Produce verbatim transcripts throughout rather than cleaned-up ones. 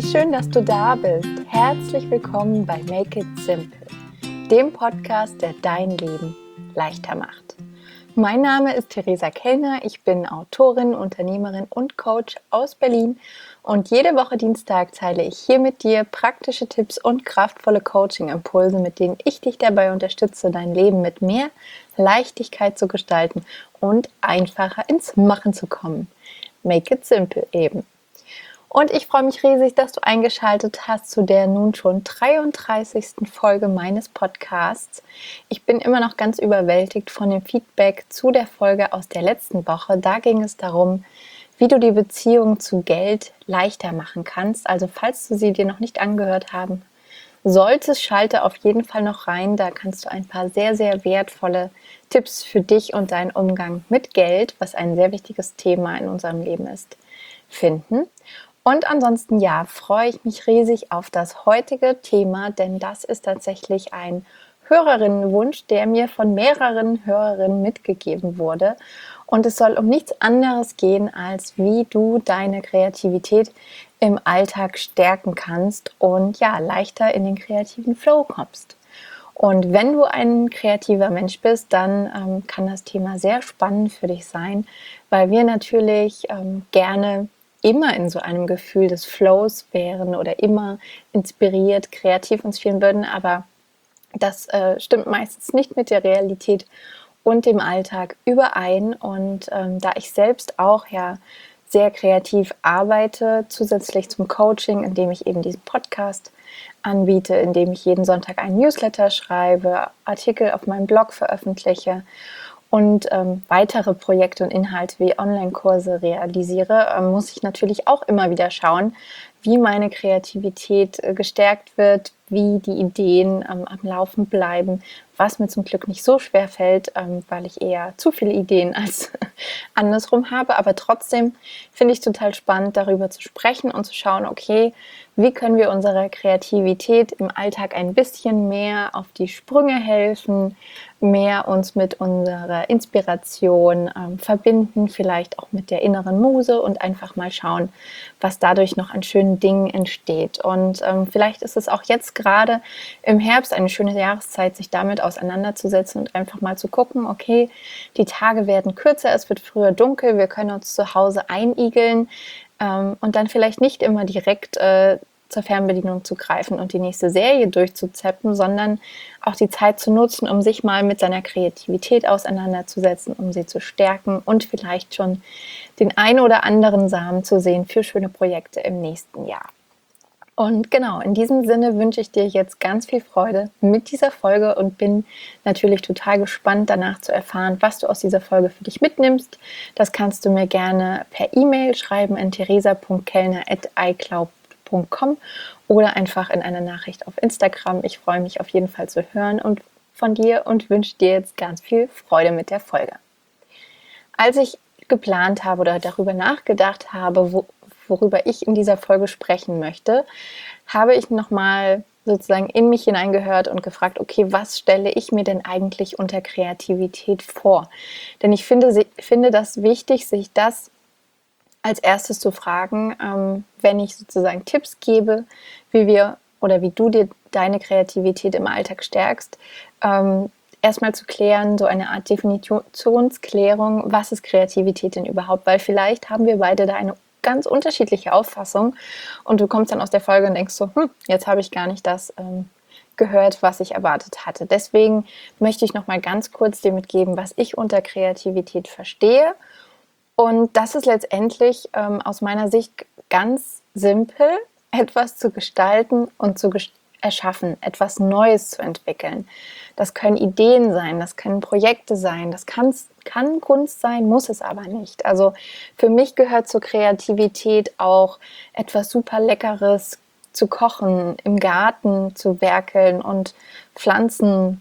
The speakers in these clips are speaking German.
schön, dass du da bist. Herzlich willkommen bei Make It Simple, dem Podcast, der dein Leben leichter macht. Mein Name ist Theresa Kellner, ich bin Autorin, Unternehmerin und Coach aus Berlin und jede Woche Dienstag teile ich hier mit dir praktische Tipps und kraftvolle Coaching-Impulse, mit denen ich dich dabei unterstütze, dein Leben mit mehr Leichtigkeit zu gestalten und einfacher ins Machen zu kommen. Make it simple eben. Und ich freue mich riesig, dass du eingeschaltet hast zu der nun schon dreiunddreißigsten Folge meines Podcasts. Ich bin immer noch ganz überwältigt von dem Feedback zu der Folge aus der letzten Woche. Da ging es darum, wie du die Beziehung zu Geld leichter machen kannst. Also falls du sie dir noch nicht angehört haben solltest, schalte auf jeden Fall noch rein. Da kannst du ein paar sehr, sehr wertvolle Tipps für dich und deinen Umgang mit Geld, was ein sehr wichtiges Thema in unserem Leben ist, finden. Und ansonsten, ja, freue ich mich riesig auf das heutige Thema, denn das ist tatsächlich ein Hörerinnenwunsch, der mir von mehreren Hörerinnen mitgegeben wurde. Und es soll um nichts anderes gehen, als wie du deine Kreativität im Alltag stärken kannst und ja, leichter in den kreativen Flow kommst. Und wenn du ein kreativer Mensch bist, dann ähm, kann das Thema sehr spannend für dich sein, weil wir natürlich ähm, gerne immer in so einem Gefühl des Flows wären oder immer inspiriert, kreativ uns fühlen würden, aber das äh, stimmt meistens nicht mit der Realität und dem Alltag überein. Und ähm, da ich selbst auch ja sehr kreativ arbeite, zusätzlich zum Coaching, indem ich eben diesen Podcast anbiete, indem ich jeden Sonntag einen Newsletter schreibe, Artikel auf meinem Blog veröffentliche und ähm, weitere Projekte und Inhalte wie Online-Kurse realisiere, ähm, muss ich natürlich auch immer wieder schauen, wie meine Kreativität äh, gestärkt wird, wie die Ideen ähm, am Laufen bleiben, was mir zum Glück nicht so schwer fällt, ähm, weil ich eher zu viele Ideen als andersrum habe. Aber trotzdem finde ich es total spannend, darüber zu sprechen und zu schauen, okay, wie können wir unserer Kreativität im Alltag ein bisschen mehr auf die Sprünge helfen, mehr uns mit unserer Inspiration ähm, verbinden, vielleicht auch mit der inneren Muse und einfach mal schauen, was dadurch noch an schönen Dingen entsteht. Und ähm, vielleicht ist es auch jetzt gerade im Herbst eine schöne Jahreszeit, sich damit auseinanderzusetzen und einfach mal zu gucken, okay, die Tage werden kürzer, es wird früher dunkel, wir können uns zu Hause einigeln ähm, und dann vielleicht nicht immer direkt äh, zur Fernbedienung zu greifen und die nächste Serie durchzuzappen, sondern auch die Zeit zu nutzen, um sich mal mit seiner Kreativität auseinanderzusetzen, um sie zu stärken und vielleicht schon den ein oder anderen Samen zu sehen für schöne Projekte im nächsten Jahr. Und genau, in diesem Sinne wünsche ich dir jetzt ganz viel Freude mit dieser Folge und bin natürlich total gespannt, danach zu erfahren, was du aus dieser Folge für dich mitnimmst. Das kannst du mir gerne per E-Mail schreiben an theresa punkt kellner at icloud punkt com oder einfach in einer Nachricht auf Instagram. Ich freue mich auf jeden Fall zu hören und von dir und wünsche dir jetzt ganz viel Freude mit der Folge. Als ich geplant habe oder darüber nachgedacht habe, wo, worüber ich in dieser Folge sprechen möchte, habe ich nochmal sozusagen in mich hineingehört und gefragt, okay, was stelle ich mir denn eigentlich unter Kreativität vor? Denn ich finde, finde das wichtig, sich das als erstes zu fragen, ähm, wenn ich sozusagen Tipps gebe, wie wir oder wie du dir deine Kreativität im Alltag stärkst, ähm, erstmal zu klären, so eine Art Definitionsklärung, was ist Kreativität denn überhaupt? Weil vielleicht haben wir beide da eine ganz unterschiedliche Auffassung und du kommst dann aus der Folge und denkst so, hm, jetzt habe ich gar nicht das ähm, gehört, was ich erwartet hatte. Deswegen möchte ich noch mal ganz kurz dir mitgeben, was ich unter Kreativität verstehe. Und das ist letztendlich ähm, aus meiner Sicht ganz simpel, etwas zu gestalten und zu gest- erschaffen, etwas Neues zu entwickeln. Das können Ideen sein, das können Projekte sein, das kann, kann Kunst sein, muss es aber nicht. Also für mich gehört zur Kreativität auch etwas super Leckeres zu kochen, im Garten zu werkeln und Pflanzen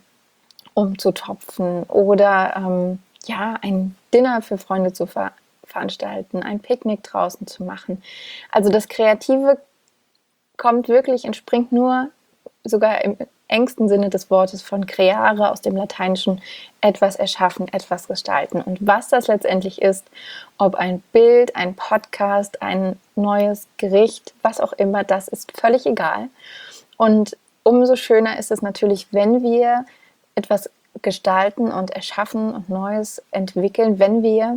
umzutopfen oder ähm, ja, ein Dinner für Freunde zu ver veranstalten, ein Picknick draußen zu machen. Also das Kreative kommt wirklich, entspringt nur sogar im engsten Sinne des Wortes von creare, aus dem Lateinischen etwas erschaffen, etwas gestalten. Und was das letztendlich ist, ob ein Bild, ein Podcast, ein neues Gericht, was auch immer, das ist völlig egal. Und umso schöner ist es natürlich, wenn wir etwas gestalten und erschaffen und Neues entwickeln, wenn wir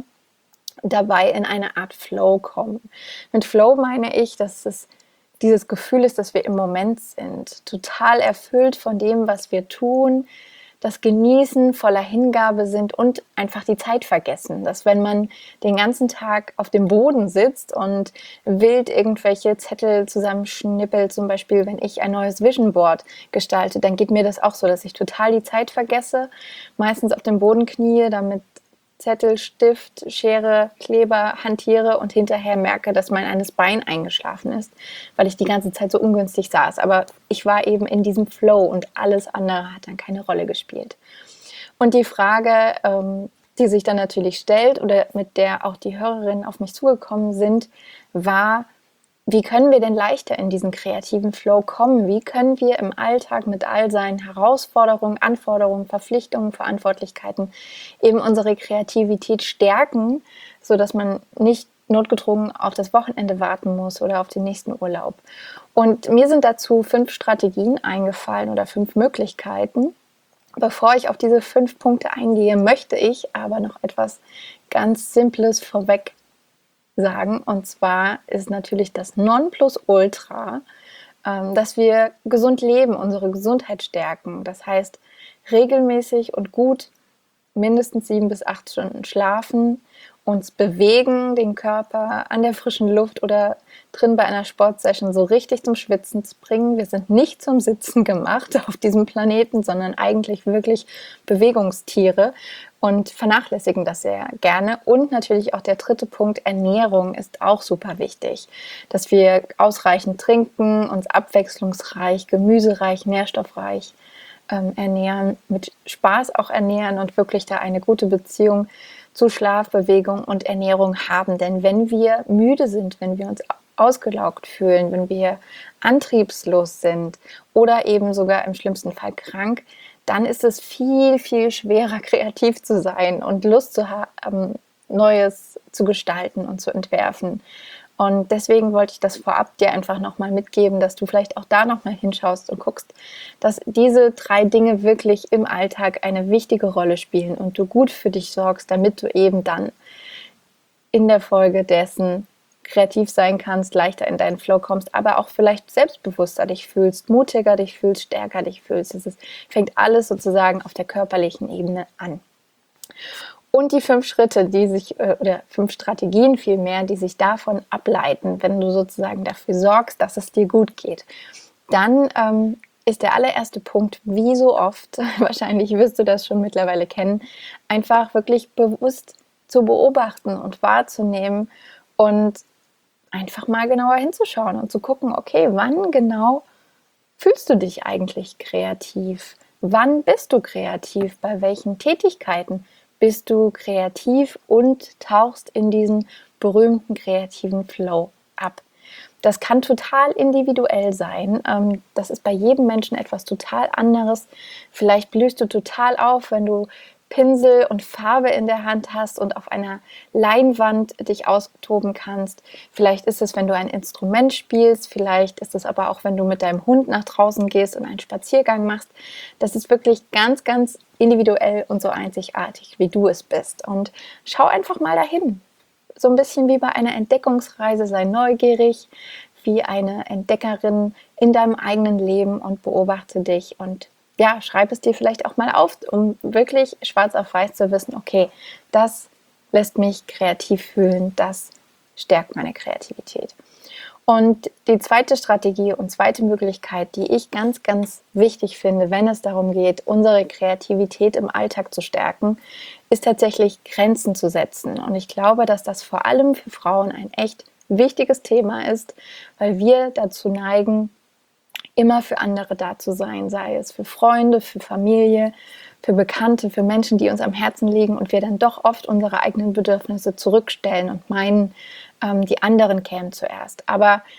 dabei in eine Art Flow kommen. Mit Flow meine ich, dass es dieses Gefühl ist, dass wir im Moment sind, total erfüllt von dem, was wir tun, das Genießen, voller Hingabe sind und einfach die Zeit vergessen. Dass wenn man den ganzen Tag auf dem Boden sitzt und wild irgendwelche Zettel zusammenschnippelt, zum Beispiel wenn ich ein neues Vision Board gestalte, dann geht mir das auch so, dass ich total die Zeit vergesse, meistens auf dem Boden knie, damit Zettel, Stift, Schere, Kleber hantiere und hinterher merke, dass mein eines Bein eingeschlafen ist, weil ich die ganze Zeit so ungünstig saß. Aber ich war eben in diesem Flow und alles andere hat dann keine Rolle gespielt. Und die Frage, ähm, die sich dann natürlich stellt oder mit der auch die Hörerinnen auf mich zugekommen sind, war: Wie können wir denn leichter in diesen kreativen Flow kommen? Wie können wir im Alltag mit all seinen Herausforderungen, Anforderungen, Verpflichtungen, Verantwortlichkeiten eben unsere Kreativität stärken, sodass man nicht notgedrungen auf das Wochenende warten muss oder auf den nächsten Urlaub? Und mir sind dazu fünf Strategien eingefallen oder fünf Möglichkeiten. Bevor ich auf diese fünf Punkte eingehe, möchte ich aber noch etwas ganz Simples vorweg sagen, und zwar ist natürlich das Nonplusultra, ähm, dass wir gesund leben, unsere Gesundheit stärken. Das heißt, regelmäßig und gut mindestens sieben bis acht Stunden schlafen, uns bewegen, den Körper an der frischen Luft oder drin bei einer Sportsession so richtig zum Schwitzen zu bringen. Wir sind nicht zum Sitzen gemacht auf diesem Planeten, sondern eigentlich wirklich Bewegungstiere und vernachlässigen das sehr gerne. Und natürlich auch der dritte Punkt, Ernährung, ist auch super wichtig, dass wir ausreichend trinken, uns abwechslungsreich, gemüsereich, nährstoffreich ähm, ernähren, mit Spaß auch ernähren und wirklich da eine gute Beziehung zu Schlaf, Bewegung und Ernährung haben. Denn wenn wir müde sind, wenn wir uns ausgelaugt fühlen, wenn wir antriebslos sind oder eben sogar im schlimmsten Fall krank, dann ist es viel, viel schwerer, kreativ zu sein und Lust zu haben, Neues zu gestalten und zu entwerfen. Und deswegen wollte ich das vorab dir einfach nochmal mitgeben, dass du vielleicht auch da nochmal hinschaust und guckst, dass diese drei Dinge wirklich im Alltag eine wichtige Rolle spielen und du gut für dich sorgst, damit du eben dann in der Folge dessen kreativ sein kannst, leichter in deinen Flow kommst, aber auch vielleicht selbstbewusster dich fühlst, mutiger dich fühlst, stärker dich fühlst. Es ist, fängt alles sozusagen auf der körperlichen Ebene an. Und die fünf Schritte, die sich, oder fünf Strategien vielmehr, die sich davon ableiten, wenn du sozusagen dafür sorgst, dass es dir gut geht, dann ähm, ist der allererste Punkt, wie so oft, wahrscheinlich wirst du das schon mittlerweile kennen, einfach wirklich bewusst zu beobachten und wahrzunehmen und einfach mal genauer hinzuschauen und zu gucken, okay, wann genau fühlst du dich eigentlich kreativ? Wann bist du kreativ? Bei welchen Tätigkeiten bist du kreativ und tauchst in diesen berühmten kreativen Flow ab? Das kann total individuell sein. Das ist bei jedem Menschen etwas total anderes. Vielleicht blühst du total auf, wenn du Pinsel und Farbe in der Hand hast und auf einer Leinwand dich austoben kannst. Vielleicht ist es, wenn du ein Instrument spielst. Vielleicht ist es aber auch, wenn du mit deinem Hund nach draußen gehst und einen Spaziergang machst. Das ist wirklich ganz, ganz individuell und so einzigartig, wie du es bist. Und schau einfach mal dahin. So ein bisschen wie bei einer Entdeckungsreise, sei neugierig, wie eine Entdeckerin in deinem eigenen Leben und beobachte dich und ja, schreib es dir vielleicht auch mal auf, um wirklich schwarz auf weiß zu wissen, okay, das lässt mich kreativ fühlen, das stärkt meine Kreativität. Und die zweite Strategie und zweite Möglichkeit, die ich ganz, ganz wichtig finde, wenn es darum geht, unsere Kreativität im Alltag zu stärken, ist tatsächlich Grenzen zu setzen. Und ich glaube, dass das vor allem für Frauen ein echt wichtiges Thema ist, weil wir dazu neigen, immer für andere da zu sein, sei es für Freunde, für Familie, für Bekannte, für Menschen, die uns am Herzen liegen und wir dann doch oft unsere eigenen Bedürfnisse zurückstellen und meinen, ähm, die anderen kämen zuerst. Aber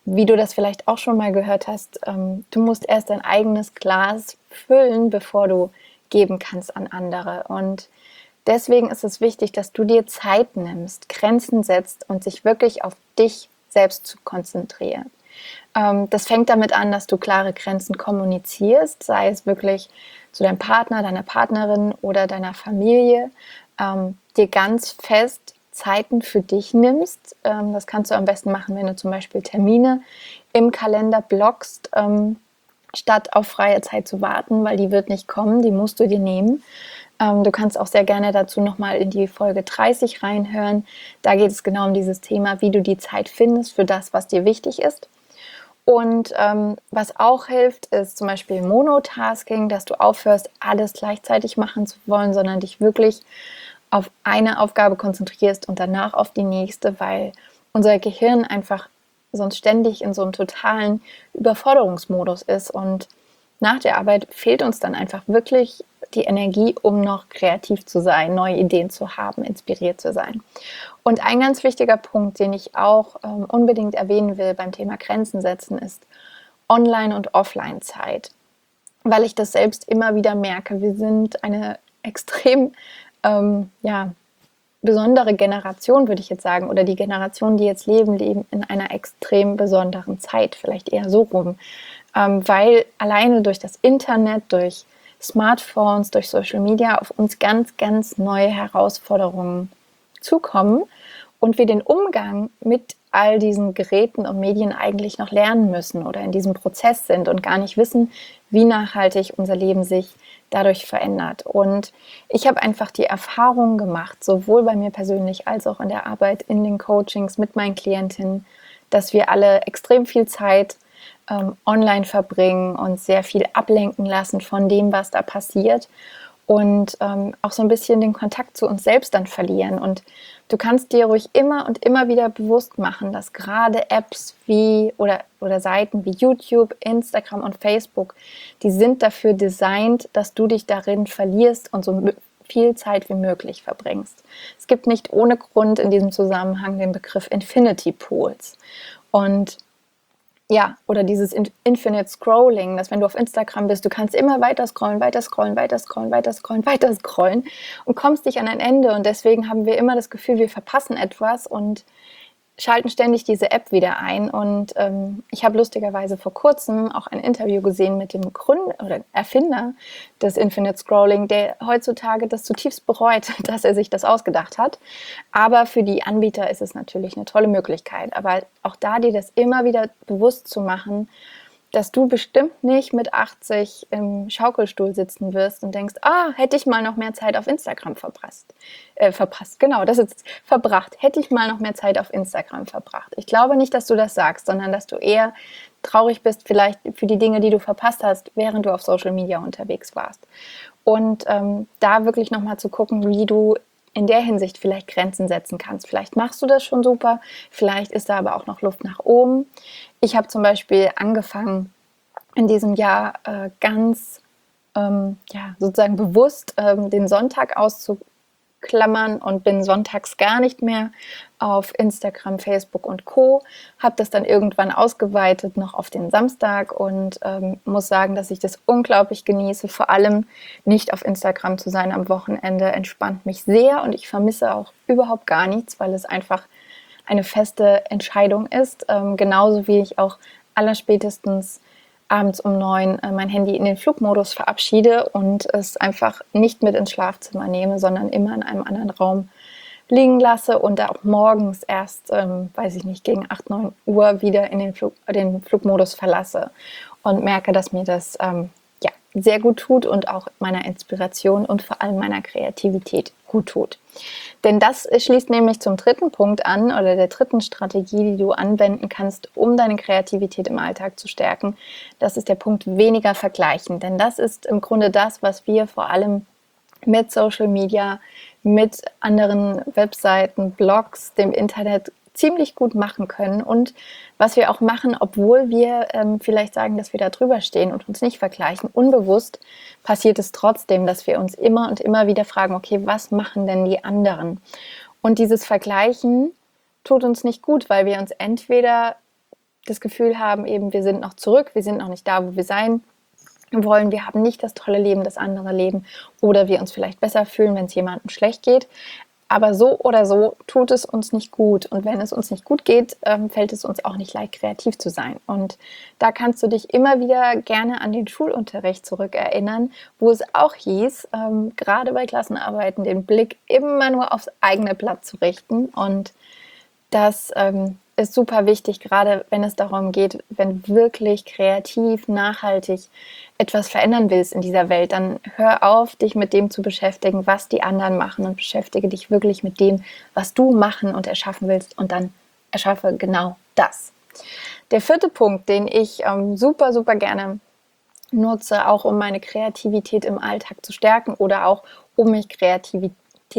wie du das vielleicht auch schon mal gehört hast, ähm, du musst erst dein eigenes Glas füllen, bevor du geben kannst an andere. Und deswegen ist es wichtig, dass du dir Zeit nimmst, Grenzen setzt und sich wirklich auf dich selbst zu konzentrieren. Ähm, das fängt damit an, dass du klare Grenzen kommunizierst, sei es wirklich zu deinem Partner, deiner Partnerin oder deiner Familie, ähm, dir ganz fest Zeiten für dich nimmst. Ähm, das kannst du am besten machen, wenn du zum Beispiel Termine im Kalender blockst, ähm, statt auf freie Zeit zu warten, weil die wird nicht kommen, die musst du dir nehmen. Ähm, du kannst auch sehr gerne dazu nochmal in die Folge dreißig reinhören. Da geht es genau um dieses Thema, wie du die Zeit findest für das, was dir wichtig ist. Und ähm, was auch hilft, ist zum Beispiel Monotasking, dass du aufhörst, alles gleichzeitig machen zu wollen, sondern dich wirklich auf eine Aufgabe konzentrierst und danach auf die nächste, weil unser Gehirn einfach sonst ständig in so einem totalen Überforderungsmodus ist und nach der Arbeit fehlt uns dann einfach wirklich die Energie, um noch kreativ zu sein, neue Ideen zu haben, inspiriert zu sein. Und ein ganz wichtiger Punkt, den ich auch ähm, unbedingt erwähnen will beim Thema Grenzen setzen, ist Online- und Offline-Zeit. Weil ich das selbst immer wieder merke, wir sind eine extrem ähm, ja, besondere Generation, würde ich jetzt sagen, oder die Generation, die jetzt leben, leben in einer extrem besonderen Zeit, vielleicht eher so rum, ähm, weil alleine durch das Internet, durch Smartphones, durch Social Media auf uns ganz, ganz neue Herausforderungen zukommen und wir den Umgang mit all diesen Geräten und Medien eigentlich noch lernen müssen oder in diesem Prozess sind und gar nicht wissen, wie nachhaltig unser Leben sich dadurch verändert. Und ich habe einfach die Erfahrung gemacht, sowohl bei mir persönlich als auch in der Arbeit, in den Coachings mit meinen Klientinnen, dass wir alle extrem viel Zeit ähm, online verbringen und sehr viel ablenken lassen von dem, was da passiert und ähm, auch so ein bisschen den Kontakt zu uns selbst dann verlieren. Und du kannst dir ruhig immer und immer wieder bewusst machen, dass gerade Apps wie oder, oder Seiten wie YouTube, Instagram und Facebook, die sind dafür designt, dass du dich darin verlierst und so viel Zeit wie möglich verbringst. Es gibt nicht ohne Grund in diesem Zusammenhang den Begriff Infinity Pools. Und ja, oder dieses Infinite Scrolling, dass wenn du auf Instagram bist, du kannst immer weiter scrollen, weiter scrollen, weiter scrollen, weiter scrollen, weiter scrollen und kommst nicht an ein Ende. Und deswegen haben wir immer das Gefühl, wir verpassen etwas und schalten ständig diese App wieder ein. Und ähm, ich habe lustigerweise vor kurzem auch ein Interview gesehen mit dem Gründer oder Erfinder des Infinite Scrolling, der heutzutage das zutiefst bereut, dass er sich das ausgedacht hat. Aber für die Anbieter ist es natürlich eine tolle Möglichkeit. Aber auch da dir das immer wieder bewusst zu machen, dass du bestimmt nicht mit achtzig im Schaukelstuhl sitzen wirst und denkst, ah, hätte ich mal noch mehr Zeit auf Instagram verpasst. Äh, verpasst, genau, das ist verbracht. Hätte ich mal noch mehr Zeit auf Instagram verbracht. Ich glaube nicht, dass du das sagst, sondern dass du eher traurig bist vielleicht für die Dinge, die du verpasst hast, während du auf Social Media unterwegs warst. Und ähm, da wirklich nochmal zu gucken, wie du in der Hinsicht vielleicht Grenzen setzen kannst. Vielleicht machst du das schon super, vielleicht ist da aber auch noch Luft nach oben. Ich habe zum Beispiel angefangen, in diesem Jahr äh, ganz ähm, ja, sozusagen bewusst ähm, den Sonntag auszuklammern und bin sonntags gar nicht mehr auf Instagram, Facebook und Co. Habe das dann irgendwann ausgeweitet noch auf den Samstag und ähm, muss sagen, dass ich das unglaublich genieße. Vor allem nicht auf Instagram zu sein am Wochenende entspannt mich sehr und ich vermisse auch überhaupt gar nichts, weil es einfach eine feste Entscheidung ist. Ähm, genauso wie ich auch allerspätestens abends um neun äh, mein Handy in den Flugmodus verabschiede und es einfach nicht mit ins Schlafzimmer nehme, sondern immer in einem anderen Raum liegen lasse und auch morgens erst, ähm, weiß ich nicht, gegen acht, neun Uhr wieder in den, Flug, den Flugmodus verlasse und merke, dass mir das ähm, ja, sehr gut tut und auch meiner Inspiration und vor allem meiner Kreativität gut tut. Denn das schließt nämlich zum dritten Punkt an oder der dritten Strategie, die du anwenden kannst, um deine Kreativität im Alltag zu stärken. Das ist der Punkt weniger vergleichen. Denn das ist im Grunde das, was wir vor allem mit Social Media, mit anderen Webseiten, Blogs, dem Internet ziemlich gut machen können und was wir auch machen, obwohl wir ähm, vielleicht sagen, dass wir da drüber stehen und uns nicht vergleichen. Unbewusst passiert es trotzdem, dass wir uns immer und immer wieder fragen, okay, was machen denn die anderen? Und dieses Vergleichen tut uns nicht gut, weil wir uns entweder das Gefühl haben, eben wir sind noch zurück, wir sind noch nicht da, wo wir sein wollen, wir haben nicht das tolle Leben, das andere leben oder wir uns vielleicht besser fühlen, wenn es jemandem schlecht geht. Aber so oder so tut es uns nicht gut. Und wenn es uns nicht gut geht, ähm, fällt es uns auch nicht leicht, kreativ zu sein. Und da kannst du dich immer wieder gerne an den Schulunterricht zurückerinnern, wo es auch hieß, ähm, gerade bei Klassenarbeiten den Blick immer nur aufs eigene Blatt zu richten. Und das ähm, ist super wichtig, gerade wenn es darum geht, wenn du wirklich kreativ, nachhaltig etwas verändern willst in dieser Welt, dann hör auf, dich mit dem zu beschäftigen, was die anderen machen und beschäftige dich wirklich mit dem, was du machen und erschaffen willst und dann erschaffe genau das. Der vierte Punkt, den ich ähm, super, super gerne nutze, auch um meine Kreativität im Alltag zu stärken oder auch um mich kreativ,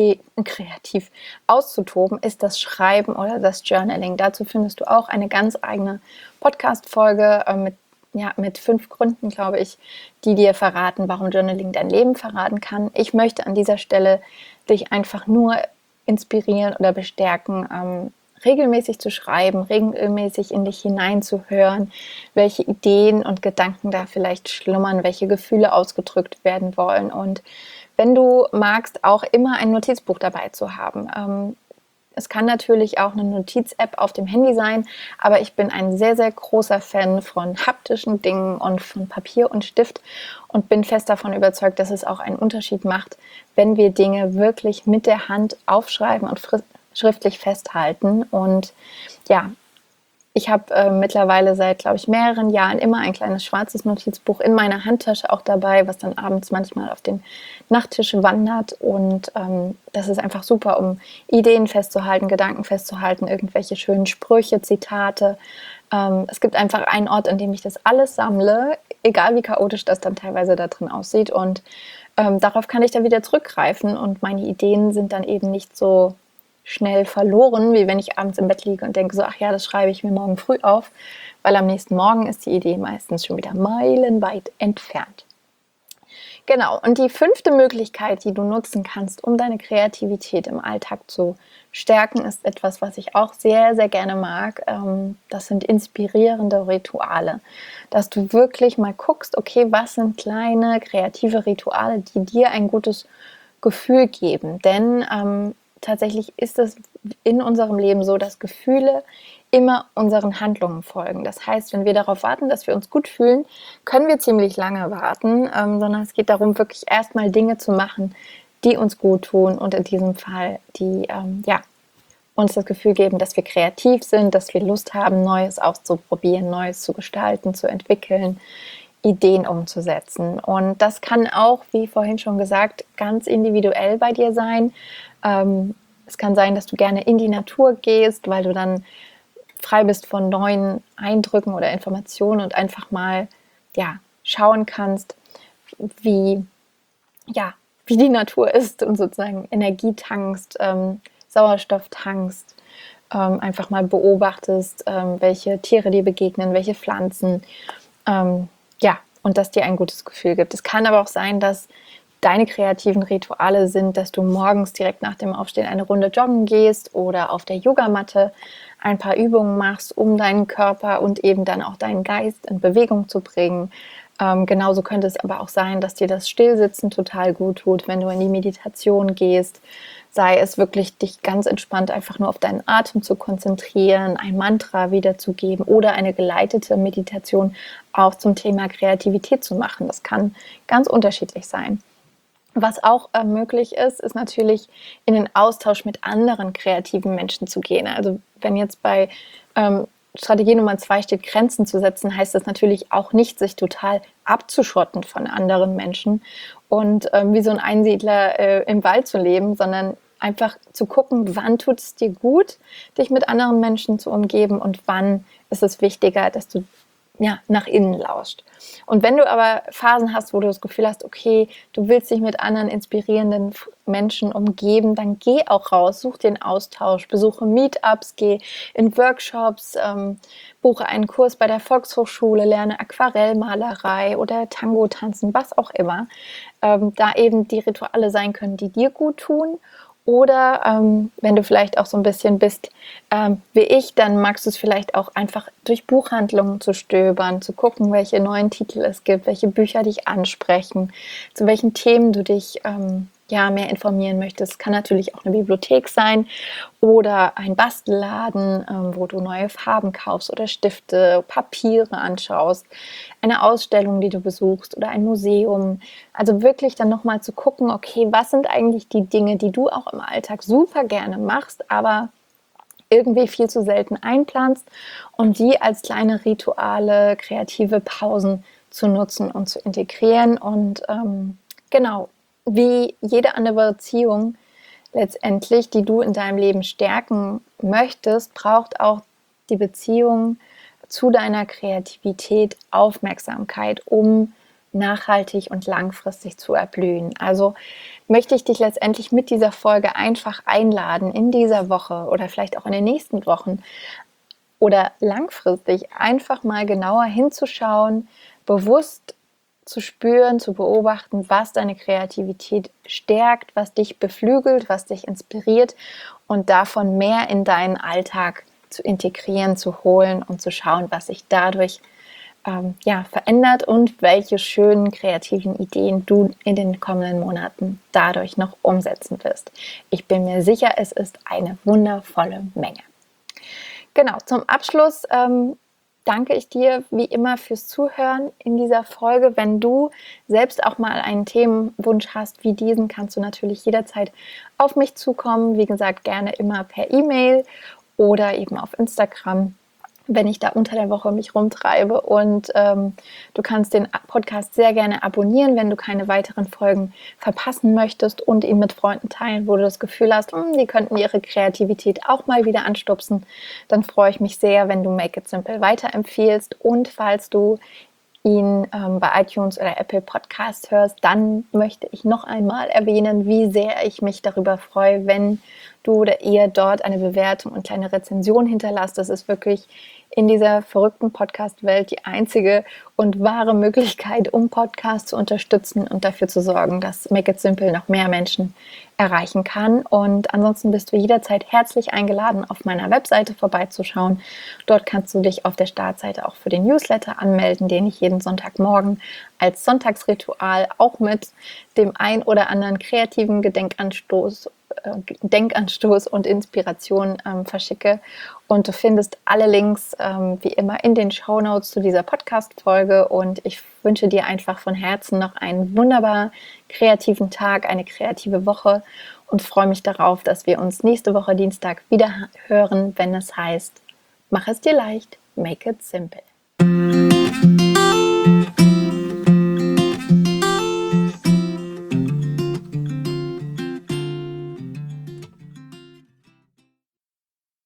kreativ auszutoben, ist das Schreiben oder das Journaling. Dazu findest du auch eine ganz eigene Podcast-Folge äh, mit Ja, mit fünf Gründen, glaube ich, die dir verraten, warum Journaling dein Leben verraten kann. Ich möchte an dieser Stelle dich einfach nur inspirieren oder bestärken, ähm, regelmäßig zu schreiben, regelmäßig in dich hineinzuhören, welche Ideen und Gedanken da vielleicht schlummern, welche Gefühle ausgedrückt werden wollen. Und wenn du magst, auch immer ein Notizbuch dabei zu haben. Ähm, Es kann natürlich auch eine Notiz-App auf dem Handy sein, aber ich bin ein sehr, sehr großer Fan von haptischen Dingen und von Papier und Stift und bin fest davon überzeugt, dass es auch einen Unterschied macht, wenn wir Dinge wirklich mit der Hand aufschreiben und schriftlich festhalten. Und ja, ich habe äh, mittlerweile seit, glaube ich, mehreren Jahren immer ein kleines schwarzes Notizbuch in meiner Handtasche auch dabei, was dann abends manchmal auf den Nachttisch wandert. Und ähm, das ist einfach super, um Ideen festzuhalten, Gedanken festzuhalten, irgendwelche schönen Sprüche, Zitate. Ähm, es gibt einfach einen Ort, an dem ich das alles sammle, egal wie chaotisch das dann teilweise da drin aussieht. Und ähm, darauf kann ich dann wieder zurückgreifen und meine Ideen sind dann eben nicht so schnell verloren, wie wenn ich abends im Bett liege und denke so, ach ja, das schreibe ich mir morgen früh auf, weil am nächsten Morgen ist die Idee meistens schon wieder meilenweit entfernt. Genau, und die fünfte Möglichkeit, die du nutzen kannst, um deine Kreativität im Alltag zu stärken, ist etwas, was ich auch sehr, sehr gerne mag. Das sind inspirierende Rituale. Dass du wirklich mal guckst, okay, was sind kleine kreative Rituale, die dir ein gutes Gefühl geben. Denn ähm, tatsächlich ist es in unserem Leben so, dass Gefühle immer unseren Handlungen folgen. Das heißt, wenn wir darauf warten, dass wir uns gut fühlen, können wir ziemlich lange warten, ähm, sondern es geht darum, wirklich erstmal Dinge zu machen, die uns gut tun und in diesem Fall, die ähm, ja, uns das Gefühl geben, dass wir kreativ sind, dass wir Lust haben, Neues auszuprobieren, Neues zu gestalten, zu entwickeln, Ideen umzusetzen. Und das kann auch, wie vorhin schon gesagt, ganz individuell bei dir sein. Ähm, es kann sein, dass du gerne in die Natur gehst, weil du dann frei bist von neuen Eindrücken oder Informationen und einfach mal ja, schauen kannst, wie, ja, wie die Natur ist und sozusagen Energie tankst, ähm, Sauerstoff tankst, ähm, einfach mal beobachtest, ähm, welche Tiere dir begegnen, welche Pflanzen, ähm, ja, und dass dir ein gutes Gefühl gibt. Es kann aber auch sein, dass deine kreativen Rituale sind, dass du morgens direkt nach dem Aufstehen eine Runde joggen gehst oder auf der Yogamatte ein paar Übungen machst, um deinen Körper und eben dann auch deinen Geist in Bewegung zu bringen. Ähm, genauso könnte es aber auch sein, dass dir das Stillsitzen total gut tut, wenn du in die Meditation gehst. Sei es wirklich, dich ganz entspannt einfach nur auf deinen Atem zu konzentrieren, ein Mantra wiederzugeben oder eine geleitete Meditation auch zum Thema Kreativität zu machen. Das kann ganz unterschiedlich sein. Was auch äh, möglich ist, ist natürlich in den Austausch mit anderen kreativen Menschen zu gehen. Also wenn jetzt bei ähm, Strategie Nummer zwei steht, Grenzen zu setzen, heißt das natürlich auch nicht, sich total abzuschotten von anderen Menschen und ähm, wie so ein Einsiedler äh, im Wald zu leben, sondern einfach zu gucken, wann tut es dir gut, dich mit anderen Menschen zu umgeben und wann ist es wichtiger, dass du ja, nach innen lauscht. Und wenn du aber Phasen hast, wo du das Gefühl hast, okay, du willst dich mit anderen inspirierenden Menschen umgeben, dann geh auch raus, such den Austausch, besuche Meetups, geh in Workshops, ähm, buche einen Kurs bei der Volkshochschule, lerne Aquarellmalerei oder Tango tanzen, was auch immer. Ähm, da eben die Rituale sein können, die dir gut tun Oder ähm, wenn du vielleicht auch so ein bisschen bist ähm, wie ich, dann magst du es vielleicht auch einfach durch Buchhandlungen zu stöbern, zu gucken, welche neuen Titel es gibt, welche Bücher dich ansprechen, zu welchen Themen du dich ähm, ja, mehr informieren möchtest. Kann natürlich auch eine Bibliothek sein oder ein Bastelladen, ähm, wo du neue Farben kaufst oder Stifte, Papiere anschaust, eine Ausstellung, die du besuchst oder ein Museum. Also wirklich dann nochmal zu gucken, okay, was sind eigentlich die Dinge, die du auch im Alltag super gerne machst, aber irgendwie viel zu selten einplanst und die als kleine Rituale, kreative Pausen zu nutzen und zu integrieren. Und ähm, genau, wie jede andere Beziehung letztendlich, die du in deinem Leben stärken möchtest, braucht auch die Beziehung zu deiner Kreativität Aufmerksamkeit, um nachhaltig und langfristig zu erblühen. Also möchte ich dich letztendlich mit dieser Folge einfach einladen, in dieser Woche oder vielleicht auch in den nächsten Wochen oder langfristig einfach mal genauer hinzuschauen, bewusst zu spüren, zu beobachten, was deine Kreativität stärkt, was dich beflügelt, was dich inspiriert und davon mehr in deinen Alltag zu integrieren, zu holen und zu schauen, was sich dadurch ähm, ja, verändert und welche schönen kreativen Ideen du in den kommenden Monaten dadurch noch umsetzen wirst. Ich bin mir sicher, es ist eine wundervolle Menge. Genau, zum Abschluss ähm, danke ich dir wie immer fürs Zuhören in dieser Folge. Wenn du selbst auch mal einen Themenwunsch hast wie diesen, kannst du natürlich jederzeit auf mich zukommen. Wie gesagt, gerne immer per E-Mail oder eben auf Instagram, wenn ich da unter der Woche mich rumtreibe. Und ähm, du kannst den Podcast sehr gerne abonnieren, wenn du keine weiteren Folgen verpassen möchtest und ihn mit Freunden teilen, wo du das Gefühl hast, hm, die könnten ihre Kreativität auch mal wieder anstupsen. Dann freue ich mich sehr, wenn du Make It Simple weiterempfiehlst. Und falls du ihn ähm, bei iTunes oder Apple Podcast hörst, dann möchte ich noch einmal erwähnen, wie sehr ich mich darüber freue, wenn du oder ihr dort eine Bewertung und kleine Rezension hinterlasst. Das ist wirklich in dieser verrückten Podcast-Welt die einzige und wahre Möglichkeit, um Podcasts zu unterstützen und dafür zu sorgen, dass Make It Simple noch mehr Menschen erreichen kann. Und ansonsten bist du jederzeit herzlich eingeladen, auf meiner Webseite vorbeizuschauen. Dort kannst du dich auf der Startseite auch für den Newsletter anmelden, den ich jeden Sonntagmorgen als Sonntagsritual auch mit dem ein oder anderen kreativen Gedenkanstoß Denkanstoß und Inspiration ähm, verschicke. Und du findest alle Links ähm, wie immer in den Shownotes zu dieser Podcast-Folge. Und ich wünsche dir einfach von Herzen noch einen wunderbar kreativen Tag, eine kreative Woche und freue mich darauf, dass wir uns nächste Woche Dienstag wieder hören, wenn es heißt, mach es dir leicht, make it simple.